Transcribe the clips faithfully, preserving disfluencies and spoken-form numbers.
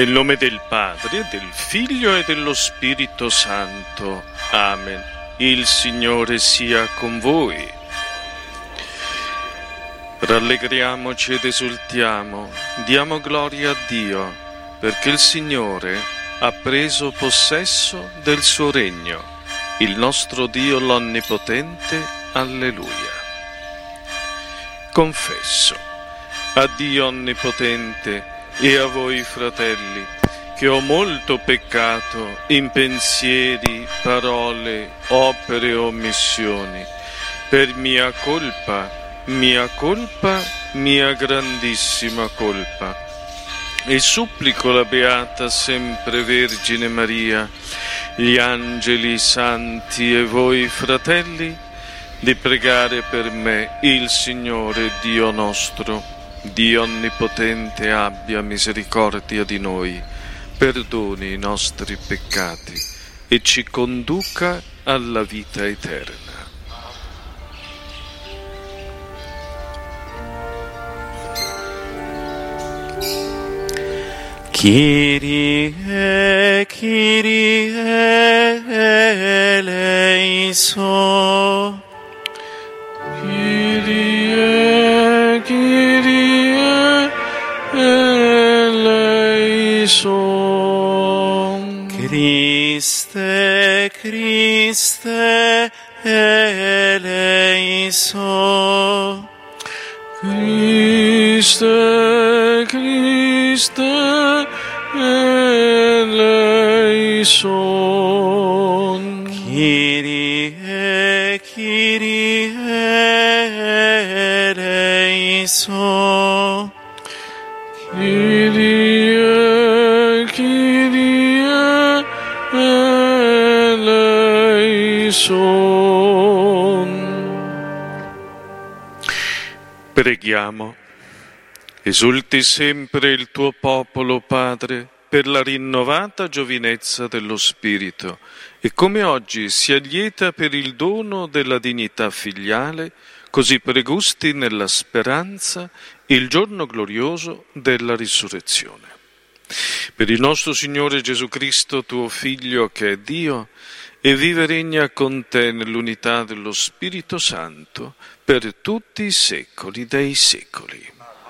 Nel nome del Padre, del Figlio e dello Spirito Santo. Amen. Il Signore sia con voi. Rallegriamoci ed esultiamo, diamo gloria a Dio, perché il Signore ha preso possesso del suo regno, il nostro Dio l'Onnipotente. Alleluia. Confesso a Dio Onnipotente e a voi, fratelli, che ho molto peccato in pensieri, parole, opere e omissioni, per mia colpa, mia colpa, mia grandissima colpa. E supplico la Beata Sempre Vergine Maria, gli angeli, i santi e voi, fratelli, di pregare per me il Signore Dio nostro. Dio Onnipotente abbia misericordia di noi, perdoni i nostri peccati e ci conduca alla vita eterna. Kyrie, Kyrie eleison. Kyrie, Kyrie eleison. Christe, Christe eleison. Christe, Christe eleison. Kyrie, Kyrie eleison. Kyrie, Kyrie eleison. Preghiamo. Esulti sempre il tuo popolo, Padre, per la rinnovata giovinezza dello Spirito, e come oggi sia lieta per il dono della dignità filiale, così pregusti nella speranza il giorno glorioso della risurrezione. Per il nostro Signore Gesù Cristo, tuo Figlio, che è Dio, e vive e regna con te nell'unità dello Spirito Santo, per tutti i secoli dei secoli.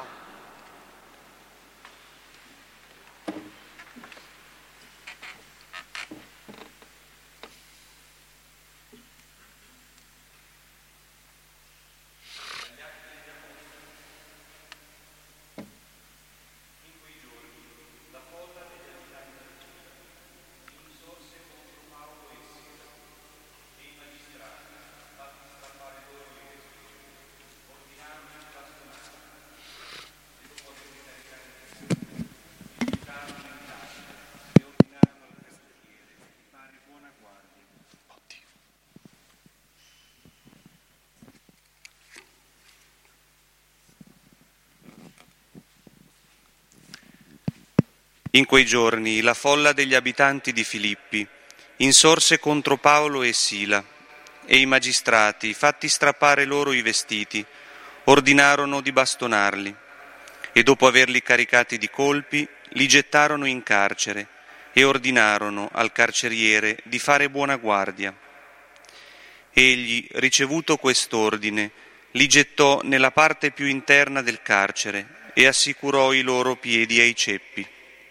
In quei giorni la folla degli abitanti di Filippi insorse contro Paolo e Sila, e i magistrati, fatti strappare loro i vestiti, ordinarono di bastonarli, e dopo averli caricati di colpi, li gettarono in carcere e ordinarono al carceriere di fare buona guardia. Egli, ricevuto quest'ordine, li gettò nella parte più interna del carcere e assicurò i loro piedi ai ceppi.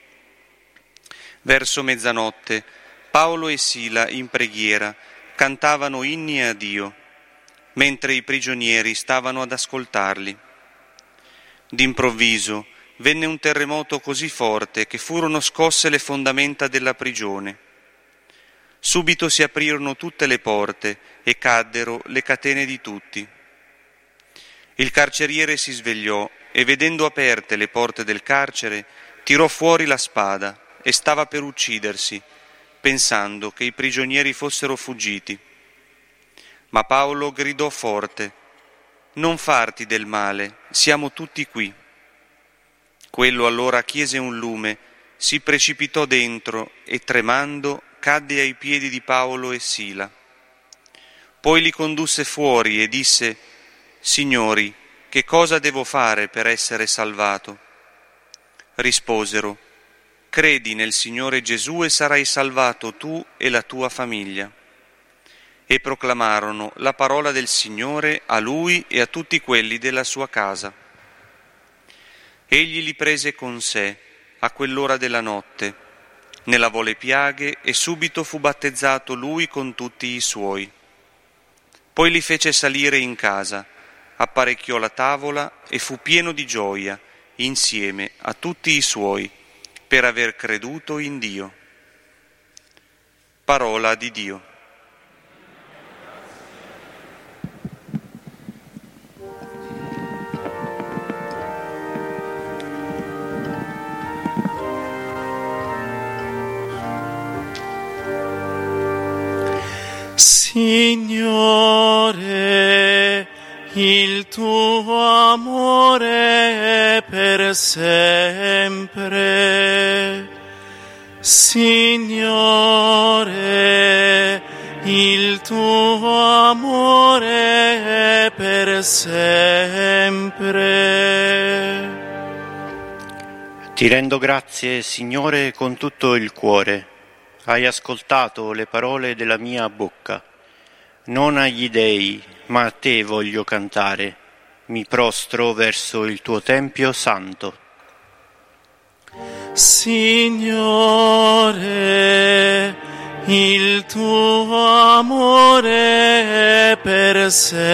Verso mezzanotte, Paolo e Sila in preghiera cantavano inni a Dio, mentre i prigionieri stavano ad ascoltarli. D'improvviso venne un terremoto così forte che furono scosse le fondamenta della prigione. Subito si aprirono tutte le porte e caddero le catene di tutti. Il carceriere si svegliò e, vedendo aperte le porte del carcere, tirò fuori la spada e stava per uccidersi, pensando che i prigionieri fossero fuggiti. Ma Paolo gridò forte: «Non farti del male, siamo tutti qui». Quello allora chiese un lume, si precipitò dentro e, tremando, cadde ai piedi di Paolo e Sila. Poi li condusse fuori e disse: «Signori, che cosa devo fare per essere salvato?» Risposero: credi nel Signore Gesù e sarai salvato tu e la tua famiglia. E proclamarono la parola del Signore a lui e a tutti quelli della sua casa. Egli li prese con sé a quell'ora della notte, ne lavò le piaghe e subito fu battezzato lui con tutti i suoi. Poi li fece salire in casa, apparecchiò la tavola e fu pieno di gioia insieme a tutti i suoi per aver creduto in Dio. Parola di Dio. Signore, il tuo amore è per sempre. Signore, il tuo amore è per sempre. Ti rendo grazie, Signore, con tutto il cuore. Hai ascoltato le parole della mia bocca. Non agli dei, ma a te voglio cantare. Mi prostro verso il tuo tempio santo. Signore, il tuo amore è per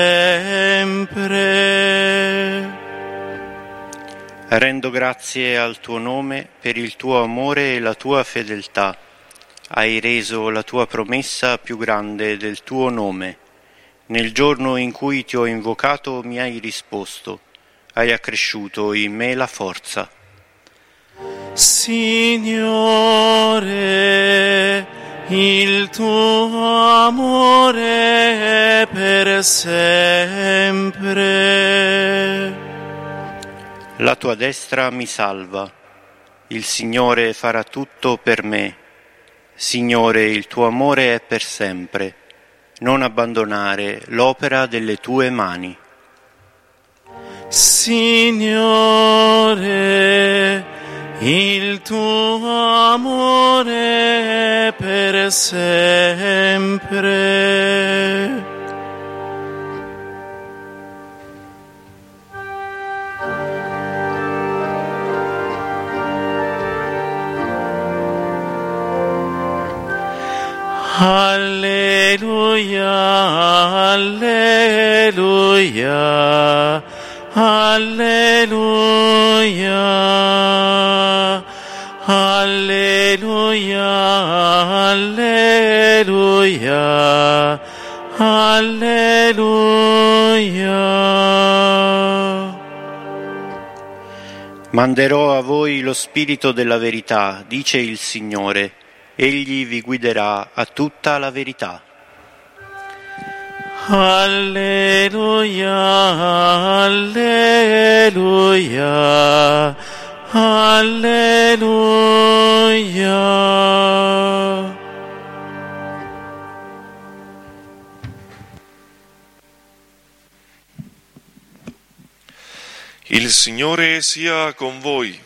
sempre. Rendo grazie al tuo nome per il tuo amore e la tua fedeltà. Hai reso la tua promessa più grande del tuo nome. Nel giorno in cui ti ho invocato mi hai risposto. Hai accresciuto in me la forza. Signore, il tuo amore è per sempre. La tua destra mi salva. Il Signore farà tutto per me. Signore, il tuo amore è per sempre. Non abbandonare l'opera delle tue mani. Signore, il tuo amore è per sempre. Alleluia, alleluia, alleluia, alleluia, alleluia, alleluia. Manderò a voi lo Spirito della verità, dice il Signore. Egli vi guiderà a tutta la verità. Alleluia, alleluia, alleluia. Il Signore sia con voi.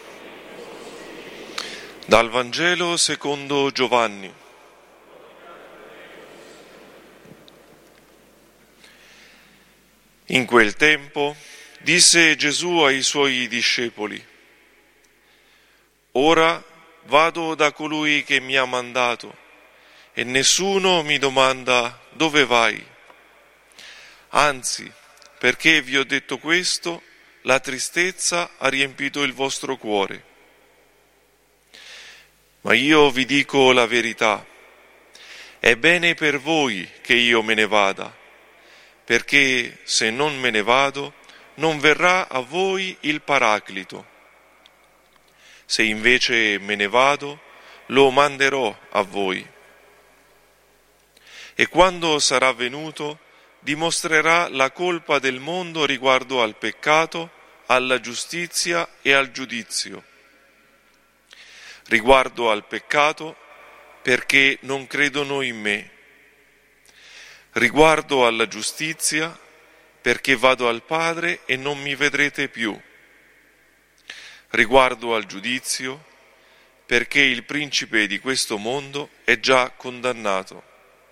Dal Vangelo secondo Giovanni. In quel tempo disse Gesù ai suoi discepoli: Ora vado da colui che mi ha mandato e nessuno mi domanda dove vai. Anzi, perché vi ho detto questo, la tristezza ha riempito il vostro cuore. Ma io vi dico la verità, è bene per voi che io me ne vada, perché se non me ne vado, non verrà a voi il Paraclito. Se invece me ne vado, lo manderò a voi. E quando sarà venuto, dimostrerà la colpa del mondo riguardo al peccato, alla giustizia e al giudizio. Riguardo al peccato, perché non credono in me. Riguardo alla giustizia, perché vado al Padre e non mi vedrete più. Riguardo al giudizio, perché il principe di questo mondo è già condannato.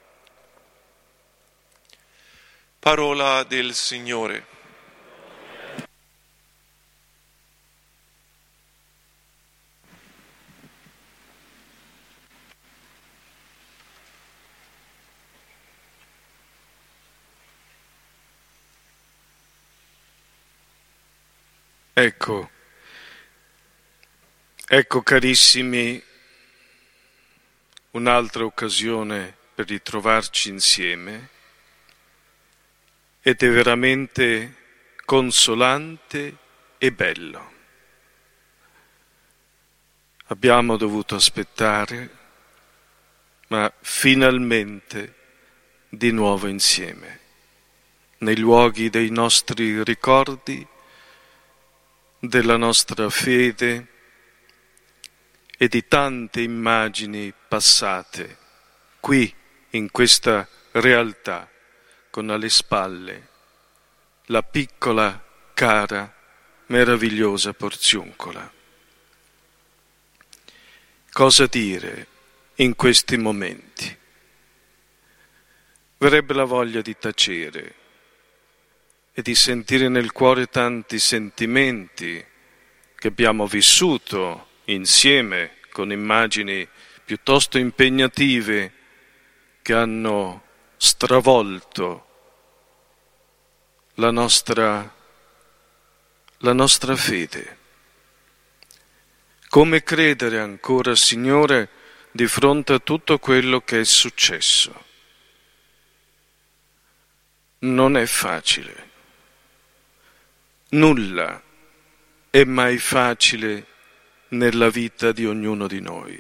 Parola del Signore. Ecco, ecco carissimi, un'altra occasione per ritrovarci insieme ed è veramente consolante e bello. Abbiamo dovuto aspettare, ma finalmente di nuovo insieme, nei luoghi dei nostri ricordi, della nostra fede e di tante immagini passate qui in questa realtà con alle spalle la piccola, cara, meravigliosa Porziuncola. Cosa dire in questi momenti? Verrebbe la voglia di tacere e di sentire nel cuore tanti sentimenti che abbiamo vissuto insieme con immagini piuttosto impegnative che hanno stravolto la nostra, la nostra fede. Come credere ancora, Signore, di fronte a tutto quello che è successo? Non è facile. Nulla è mai facile nella vita di ognuno di noi.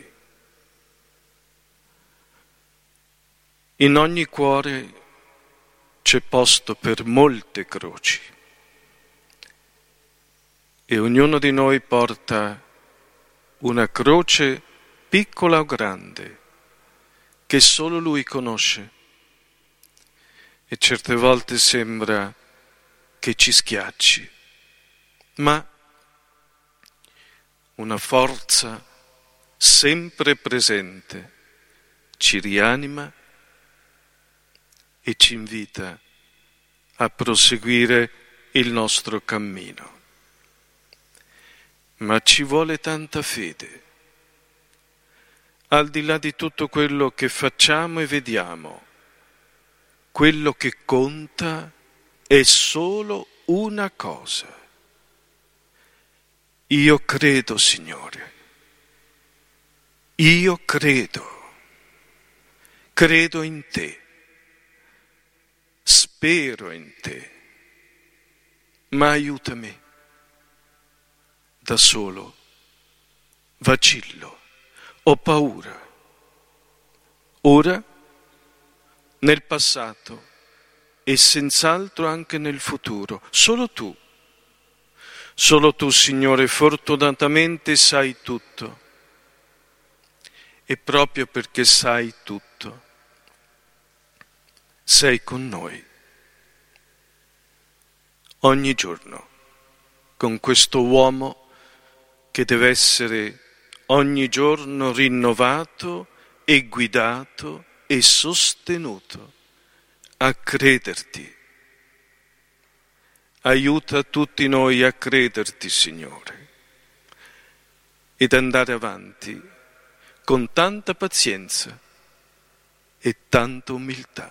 In ogni cuore c'è posto per molte croci e ognuno di noi porta una croce piccola o grande che solo Lui conosce e certe volte sembra che ci schiacci. Ma una forza sempre presente ci rianima e ci invita a proseguire il nostro cammino. Ma ci vuole tanta fede. Al di là di tutto quello che facciamo e vediamo, quello che conta è solo una cosa. Io credo, Signore, io credo, credo in Te, spero in Te, ma aiutami, da solo vacillo, ho paura. Ora, nel passato e senz'altro anche nel futuro, solo Tu. Solo Tu, Signore, fortunatamente sai tutto. E proprio perché sai tutto, sei con noi. Ogni giorno, con questo uomo che deve essere ogni giorno rinnovato e guidato e sostenuto a crederti. Aiuta tutti noi a crederti, Signore, ed andare avanti con tanta pazienza e tanta umiltà.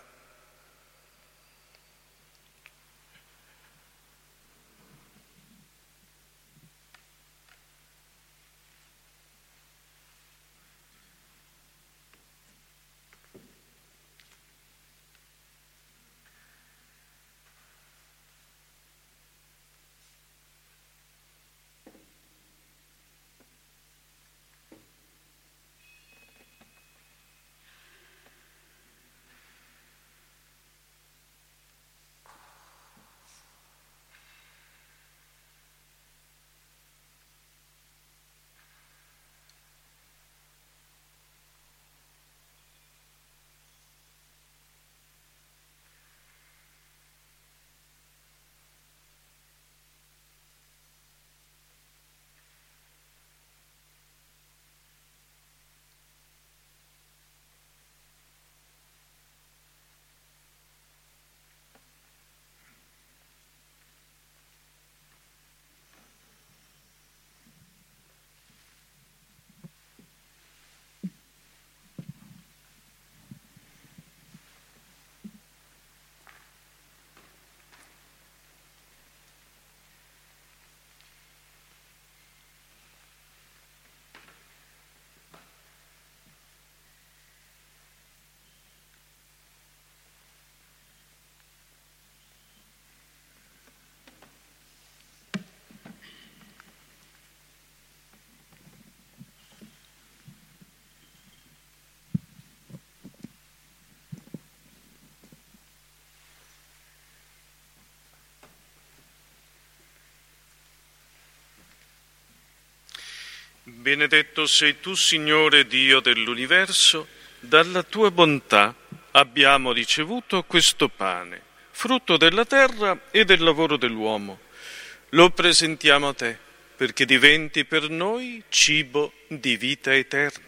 Benedetto sei tu, Signore Dio dell'universo, dalla tua bontà abbiamo ricevuto questo pane, frutto della terra e del lavoro dell'uomo. Lo presentiamo a te, perché diventi per noi cibo di vita eterna.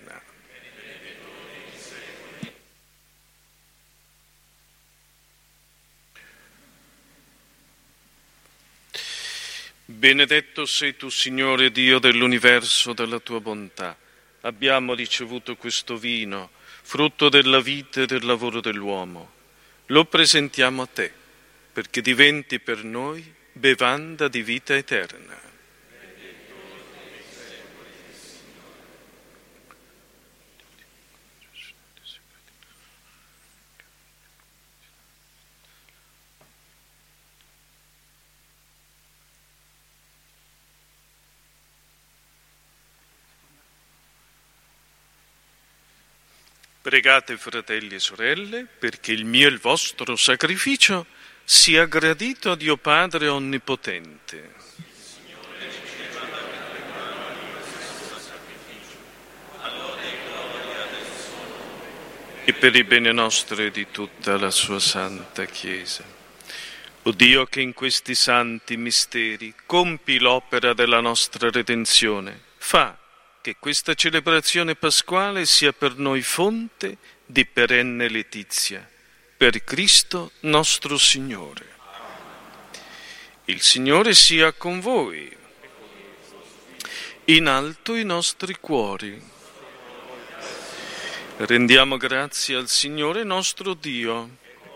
Benedetto sei tu, Signore Dio dell'universo, dalla tua bontà. Abbiamo ricevuto questo vino, frutto della vita e del lavoro dell'uomo. Lo presentiamo a te, perché diventi per noi bevanda di vita eterna. Pregate, fratelli e sorelle, perché il mio e il vostro sacrificio sia gradito a Dio Padre Onnipotente. E per il bene nostro e di tutta la sua santa Chiesa. O Dio, che in questi santi misteri compi l'opera della nostra redenzione, fa che questa celebrazione pasquale sia per noi fonte di perenne letizia, per Cristo nostro Signore. Il Signore sia con voi. In alto i nostri cuori. Rendiamo grazie al Signore nostro Dio.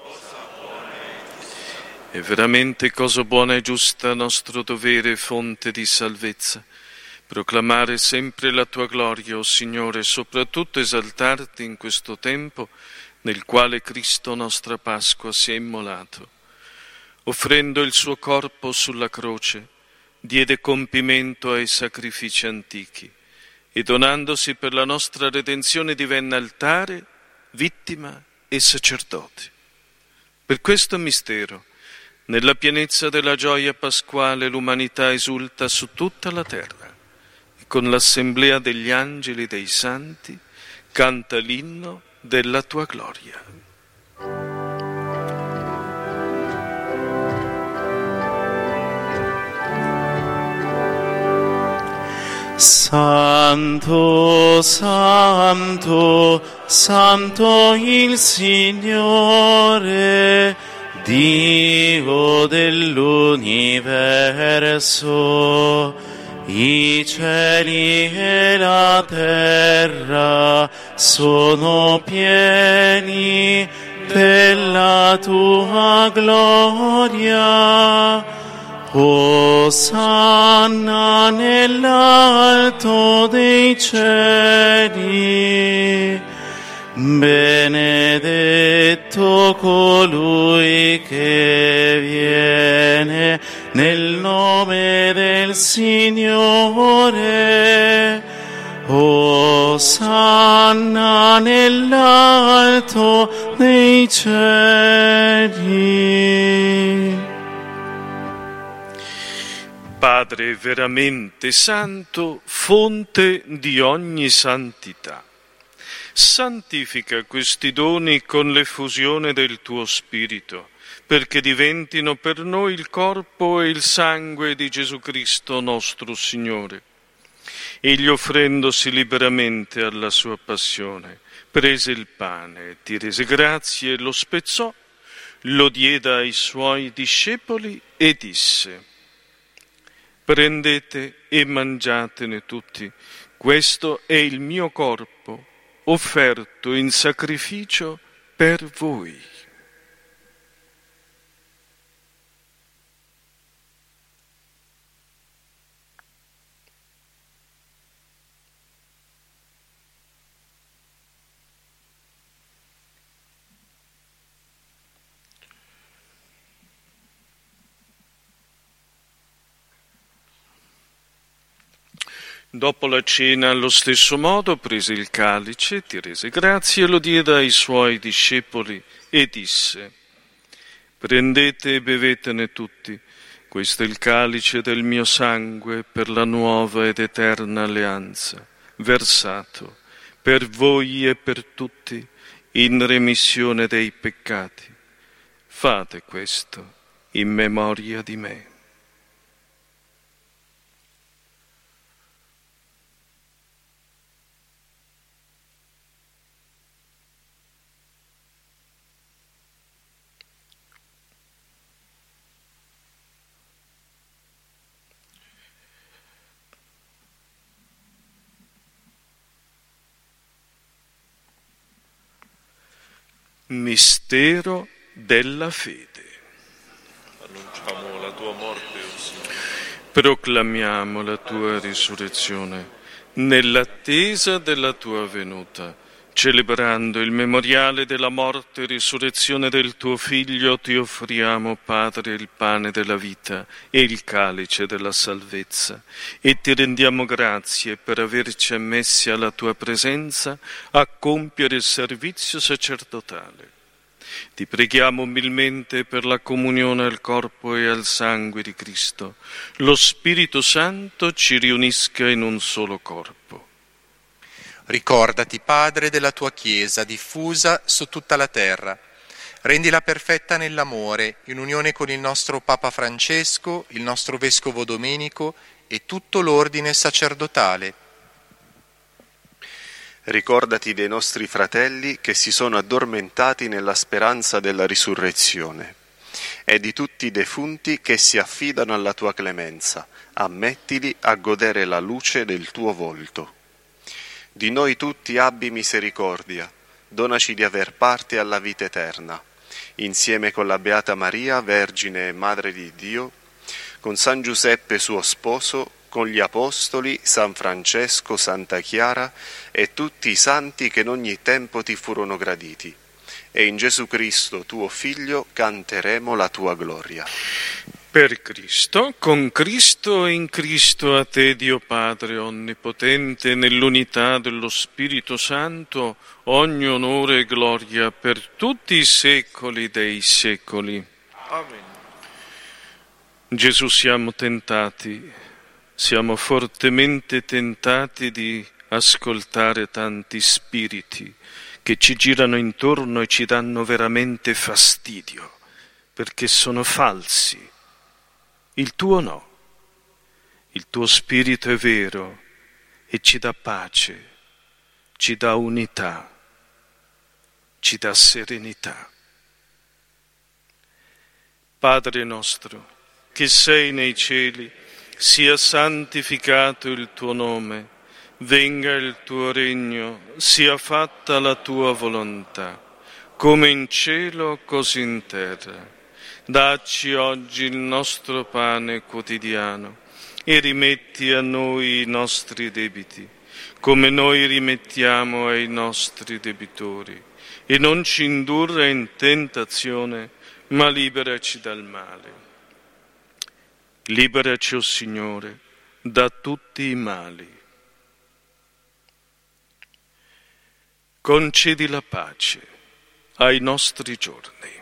È veramente cosa buona e giusta, nostro dovere e fonte di salvezza. Proclamare sempre la tua gloria, o Signore, soprattutto esaltarti in questo tempo nel quale Cristo, nostra Pasqua, si è immolato. Offrendo il suo corpo sulla croce, diede compimento ai sacrifici antichi e donandosi per la nostra redenzione divenne altare, vittima e sacerdote. Per questo mistero, nella pienezza della gioia pasquale, l'umanità esulta su tutta la terra. Con l'assemblea degli angeli e dei santi, canta l'inno della tua gloria. Santo, santo, santo il Signore, Dio dell'universo. I cieli e la terra sono pieni della tua gloria. Osanna nell'alto dei cieli. Benedetto colui che viene nel nome del Signore. Osanna nell'alto dei cieli. Padre veramente santo, fonte di ogni santità, santifica questi doni con l'effusione del tuo Spirito, perché diventino per noi il corpo e il sangue di Gesù Cristo nostro Signore. Egli, offrendosi liberamente alla sua passione, prese il pane, ti rese grazie e lo spezzò, lo diede ai suoi discepoli e disse: prendete e mangiatene tutti, questo è il mio corpo, offerto in sacrificio per voi. Dopo la cena, allo stesso modo, prese il calice, ti rese grazie e lo diede ai suoi discepoli e disse: prendete e bevetene tutti, questo è il calice del mio sangue per la nuova ed eterna alleanza, versato per voi e per tutti in remissione dei peccati. Fate questo in memoria di me. Mistero della fede. Annunciamo la tua morte, o Signore. Proclamiamo la tua risurrezione nell'attesa della tua venuta. Celebrando il memoriale della morte e risurrezione del tuo Figlio, ti offriamo, Padre, il pane della vita e il calice della salvezza, e ti rendiamo grazie per averci ammessi alla tua presenza a compiere il servizio sacerdotale. Ti preghiamo umilmente per la comunione al corpo e al sangue di Cristo. Lo Spirito Santo ci riunisca in un solo corpo. Ricordati, Padre, della tua Chiesa diffusa su tutta la terra. Rendila perfetta nell'amore, in unione con il nostro Papa Francesco, il nostro Vescovo Domenico e tutto l'ordine sacerdotale. Ricordati dei nostri fratelli che si sono addormentati nella speranza della risurrezione e di tutti i defunti che si affidano alla tua clemenza. Ammettili a godere la luce del tuo volto. Di noi tutti abbi misericordia, donaci di aver parte alla vita eterna, insieme con la Beata Maria, Vergine e Madre di Dio, con San Giuseppe suo sposo, con gli Apostoli, San Francesco, Santa Chiara e tutti i santi che in ogni tempo ti furono graditi. E in Gesù Cristo, tuo Figlio, canteremo la tua gloria. Per Cristo, con Cristo e in Cristo, a te, Dio Padre Onnipotente, nell'unità dello Spirito Santo, ogni onore e gloria per tutti i secoli dei secoli. Amen. Gesù, siamo tentati, siamo fortemente tentati di ascoltare tanti spiriti che ci girano intorno e ci danno veramente fastidio, perché sono falsi. Il tuo no, il tuo spirito è vero e ci dà pace, ci dà unità, ci dà serenità. Padre nostro, che sei nei cieli, sia santificato il tuo nome, venga il tuo regno, sia fatta la tua volontà, come in cielo così in terra. Dacci oggi il nostro pane quotidiano e rimetti a noi i nostri debiti, come noi rimettiamo ai nostri debitori, e non ci indurre in tentazione, ma liberaci dal male. Liberaci, o Signore, da tutti i mali. Concedi la pace ai nostri giorni.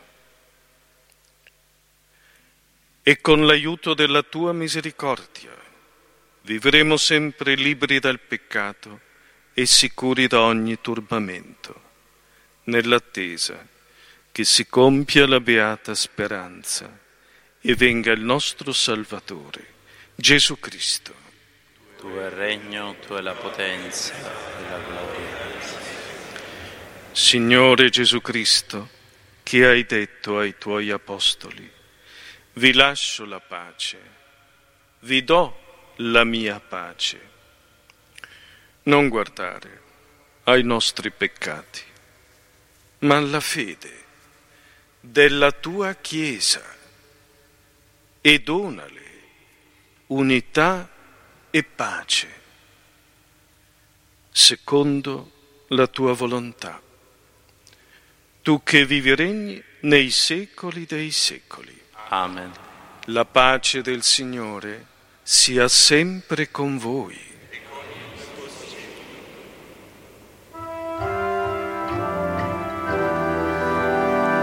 E con l'aiuto della tua misericordia vivremo sempre liberi dal peccato e sicuri da ogni turbamento, nell'attesa che si compia la beata speranza e venga il nostro Salvatore, Gesù Cristo. Tuo è il regno, tua è la potenza e la gloria. Signore Gesù Cristo, che hai detto ai tuoi apostoli: vi lascio la pace, vi do la mia pace. Non guardare ai nostri peccati, ma alla fede della tua Chiesa, e donale unità e pace, secondo la tua volontà. Tu che vivi e regni nei secoli dei secoli. Amen. La pace del Signore sia sempre con voi.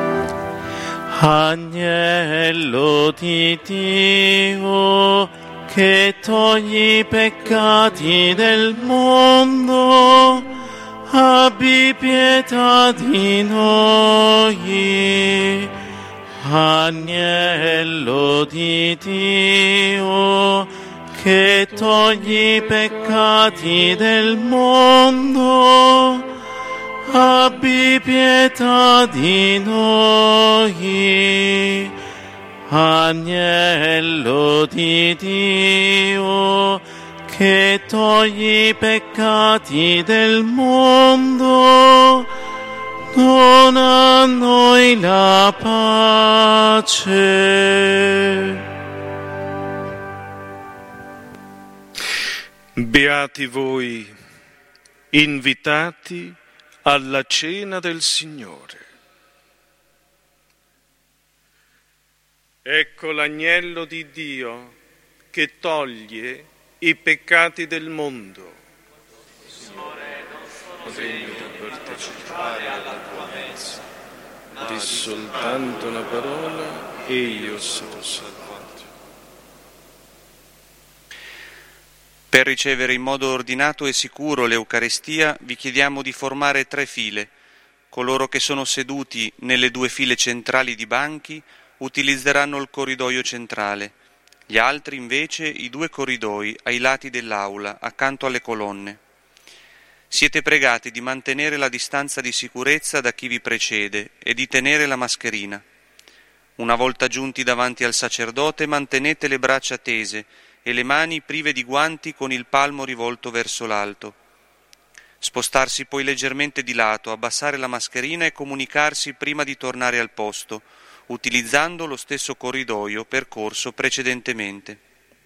Agnello di Dio, che togli i peccati del mondo, abbi pietà di noi. Agnello di Dio, che togli i peccati del mondo, abbi pietà di noi. Agnello di Dio, che togli i peccati del mondo, dona a noi la pace. Beati voi, invitati alla cena del Signore. Ecco l'agnello di Dio che toglie i peccati del mondo. Signore, non sono degno di partecipare alla tua messa, ma di soltanto una parola e io sarò salvato. Per ricevere in modo ordinato e sicuro l'Eucaristia vi chiediamo di formare tre file. Coloro che sono seduti nelle due file centrali di banchi utilizzeranno il corridoio centrale, gli altri invece i due corridoi ai lati dell'aula, accanto alle colonne. Siete pregati di mantenere la distanza di sicurezza da chi vi precede e di tenere la mascherina. Una volta giunti davanti al sacerdote, mantenete le braccia tese e le mani prive di guanti con il palmo rivolto verso l'alto. Spostarsi poi leggermente di lato, abbassare la mascherina e comunicarsi prima di tornare al posto, utilizzando lo stesso corridoio percorso precedentemente.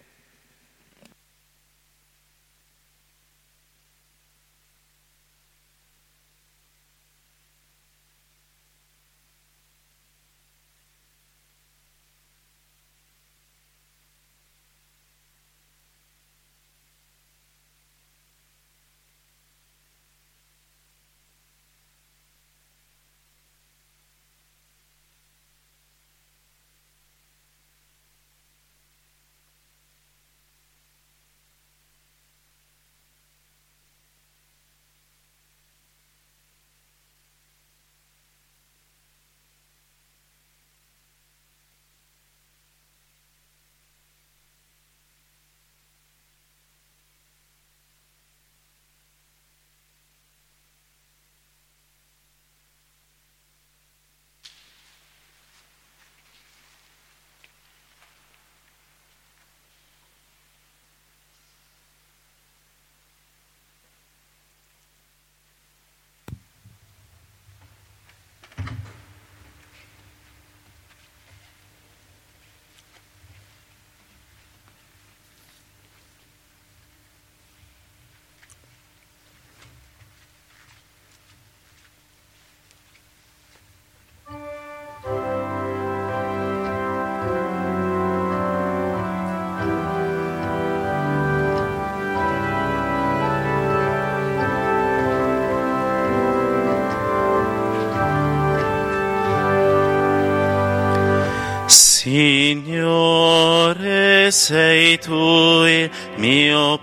Signore, sei tu il mio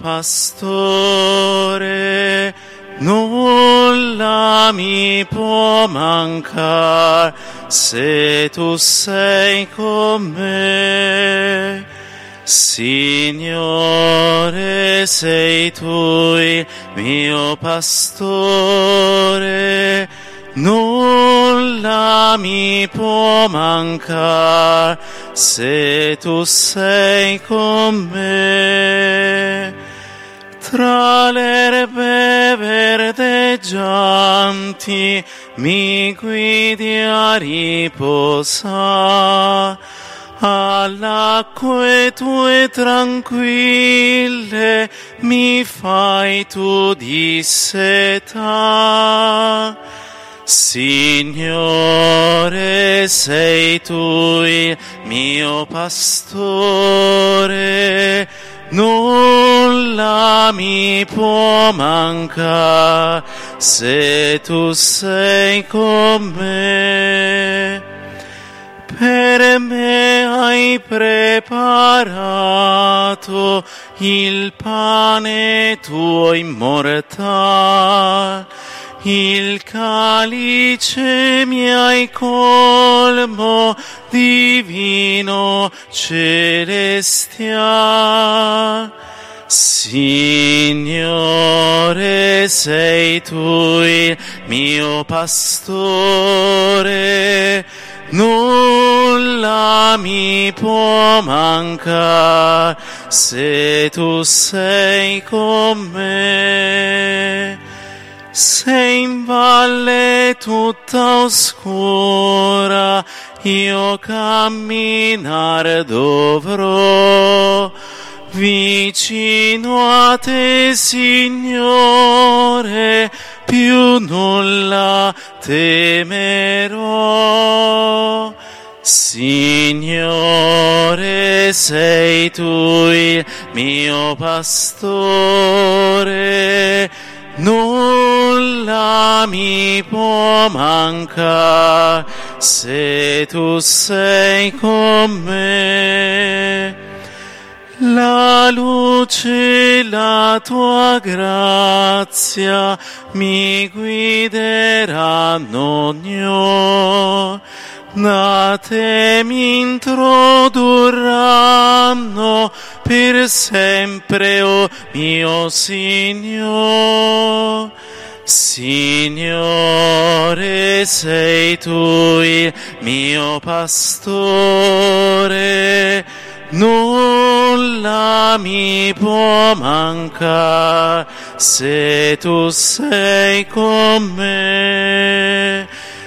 pastore, nulla mi può mancare se tu sei con me. Signore, sei tu il mio pastore, nulla mi può mancare se tu sei con me. Tra le erbe verdeggianti mi guidi a riposare, all'acque tue tranquille mi fai tu dissetare. Signore, sei tu il mio pastore, nulla mi può mancare se tu sei con me. Per me hai preparato il pane tuo immortal, il calice mi hai colmo di vino celestial. Signore, sei tu il mio pastore, nulla mi può mancare se tu sei con me. Se in valle tutta oscura io camminar dovrò, vicino a te, Signore, più nulla temerò. Signore, sei tu il mio pastore, nulla mi può mancare se tu sei con me. La luce, la tua grazia mi guideranno ogni, da te mi introdurranno per sempre, o oh mio Signore. Signore, sei tu il mio pastore, nulla mi può mancare se tu sei con me.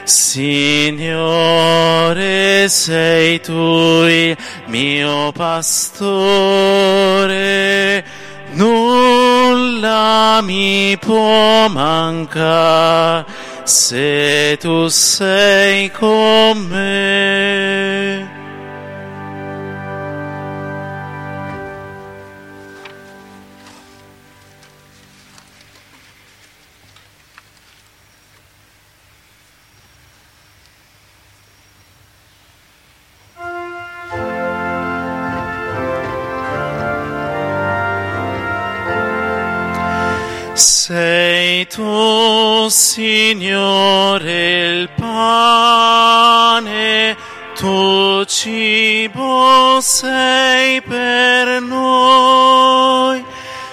Signore, sei tu il mio pastore, nulla mi può mancare se tu sei con me. Sei tu, Signore, il pane, tu cibo sei per noi,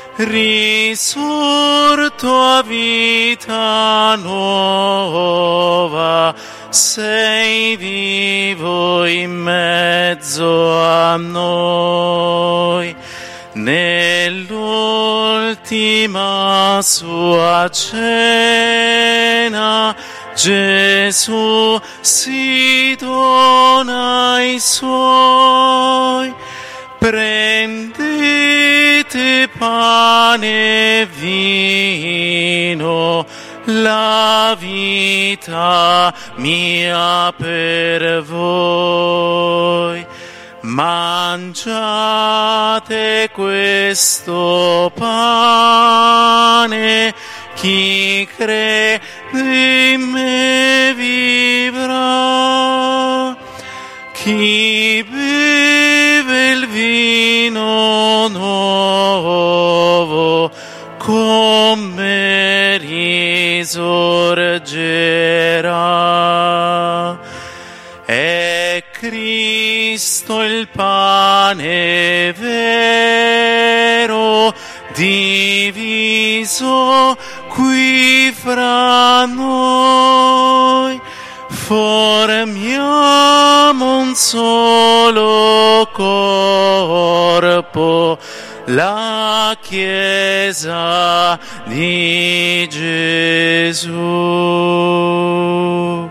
risorto a vita nuova, sei vivo in mezzo a noi. Nell'ultima sua cena Gesù si dona ai suoi. Prendete pane e vino, la vita mia per voi. Mangiate questo pane, chi crede in me vivrà, chi beve il vino nuovo con me risorgerà. È Cristo il pane vero, diviso qui fra noi, formiamo un solo corpo, la Chiesa di Gesù.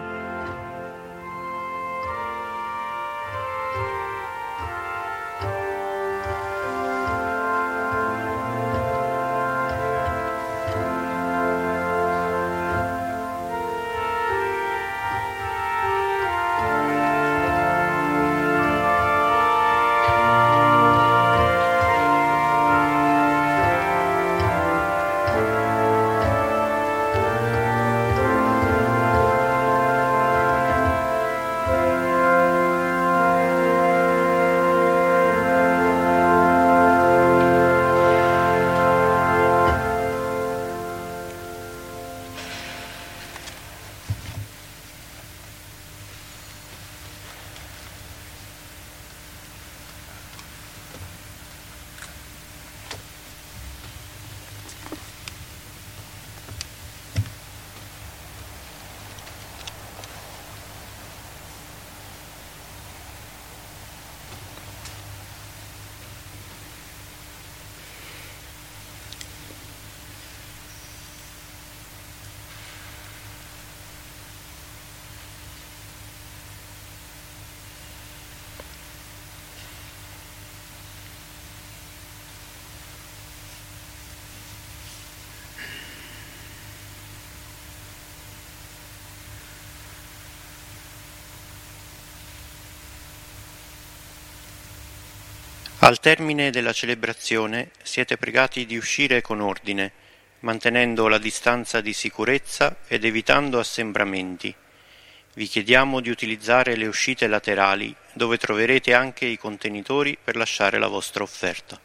Al termine della celebrazione siete pregati di uscire con ordine, mantenendo la distanza di sicurezza ed evitando assembramenti. Vi chiediamo di utilizzare le uscite laterali, dove troverete anche i contenitori per lasciare la vostra offerta.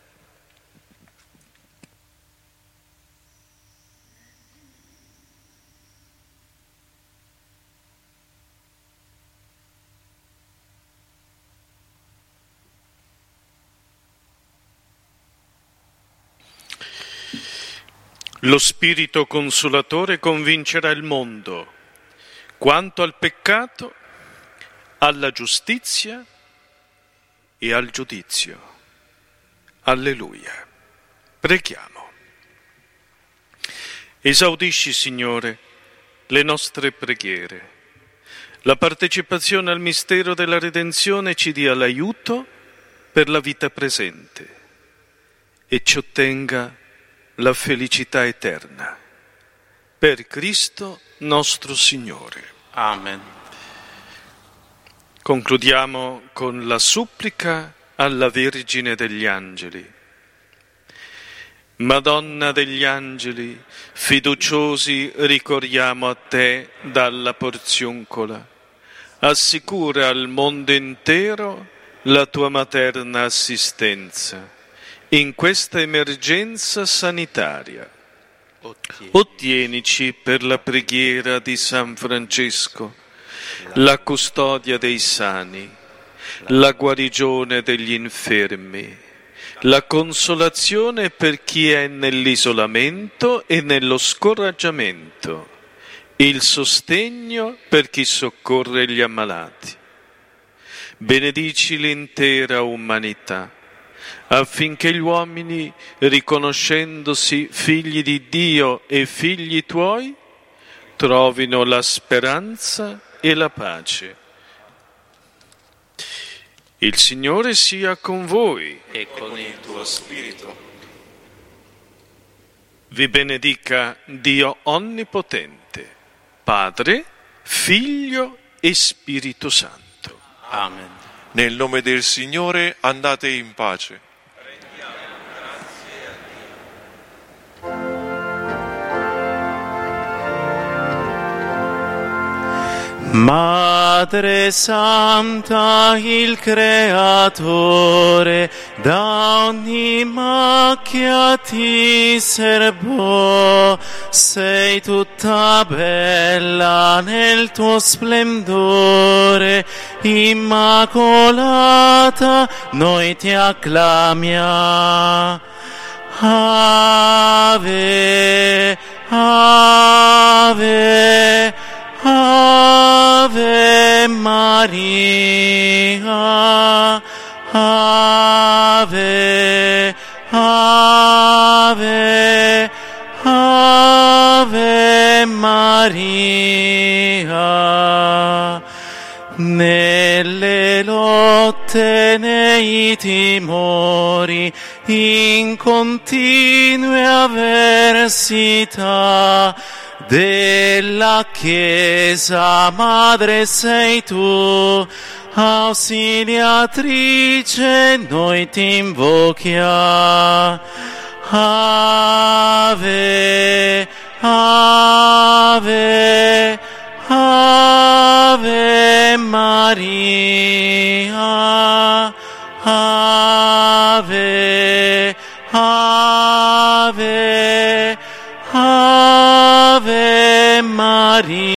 Lo Spirito Consolatore convincerà il mondo quanto al peccato, alla giustizia e al giudizio. Alleluia. Preghiamo. Esaudisci, Signore, le nostre preghiere. La partecipazione al mistero della redenzione ci dia l'aiuto per la vita presente e ci ottenga la felicità eterna. Per Cristo nostro Signore. Amen. Concludiamo con la supplica alla Vergine degli Angeli. Madonna degli Angeli, fiduciosi ricorriamo a te dalla Porziuncola. Assicura al mondo intero la tua materna assistenza in questa emergenza sanitaria. Ottienici per la preghiera di San Francesco, la custodia dei sani, la guarigione degli infermi, la consolazione per chi è nell'isolamento e nello scoraggiamento, il sostegno per chi soccorre gli ammalati. Benedici l'intera umanità, affinché gli uomini, riconoscendosi figli di Dio e figli tuoi, trovino la speranza e la pace. Il Signore sia con voi E con il tuo spirito. Vi benedica Dio Onnipotente, Padre, Figlio e Spirito Santo. Amen. Nel nome del Signore andate in pace. Madre Santa, il Creatore, da ogni macchia ti serbò, sei tutta bella nel tuo splendore, immacolata, noi ti acclamiamo. Ave, Ave, Ave Maria, Ave, Ave, Ave Maria. Nelle lotte, nei timori, in continue avversità, della Chiesa madre sei tu, ausiliatrice noi ti invochiamo. Ave, Ave, Ave Maria, Ave, Ave, Ave Maria.